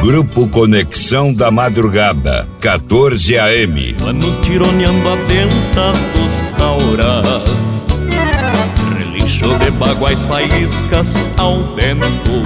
Grupo Conexão da Madrugada, 14 AM. Ano tironeando a venta dos tauras, relincho de baguais faíscas ao vento,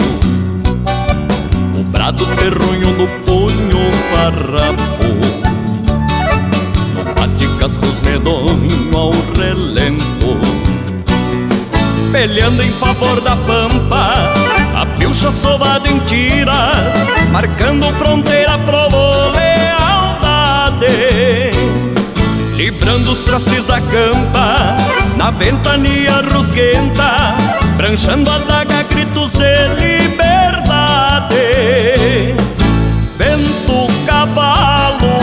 o brado terrunho no punho farrapo, no bate-cascos medonho ao relento, peleando em favor da pampa, a pilcha sovada em tira, marcando fronteira, provou lealdade, livrando os trastes da campa, na ventania rusguenta, pranchando a daga, gritos de liberdade. Vento, cavalo,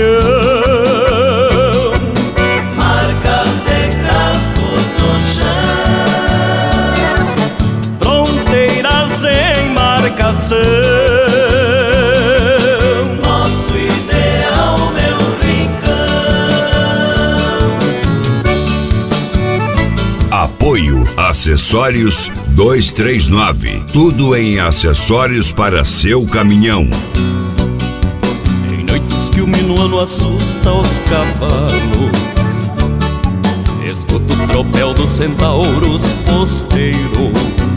peão, marcas de cascos no chão, fronteiras em marcação. Nosso ideal, meu rincão. Apoio Acessórios 239. Tudo em acessórios para seu caminhão. Em noites que o minuano assusta os cavalos, escuto o tropel dos centauros posteiros.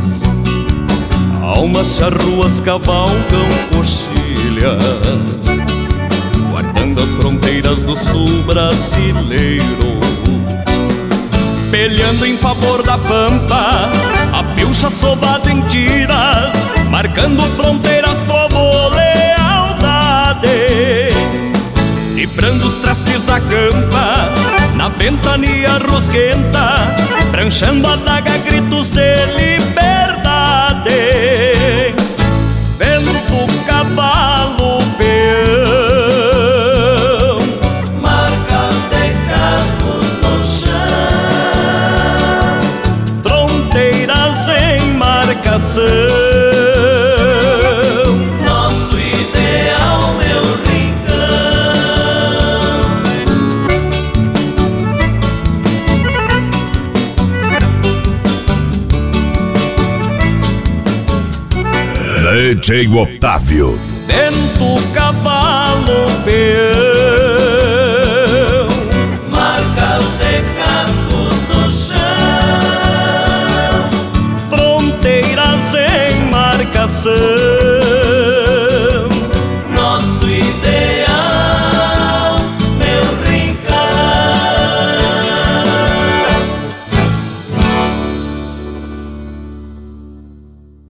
Almas charruas cavalgam coxilhas, guardando as fronteiras do sul brasileiro. Peleando em favor da pampa, a pilcha sovada em tiras, marcando fronteiras, povo lealdade, librando os trastes da campa, na ventania rusguenta, pranchando a daga, gritos de liberdade. Vento, cavalo, peão, marcas de cascos no chão, fronteiras em marcação. nosso ideal, meu rincão. DJ Otávio. Vento, cavalo, peão, Marcas de cascos no chão, fronteiras em marcação.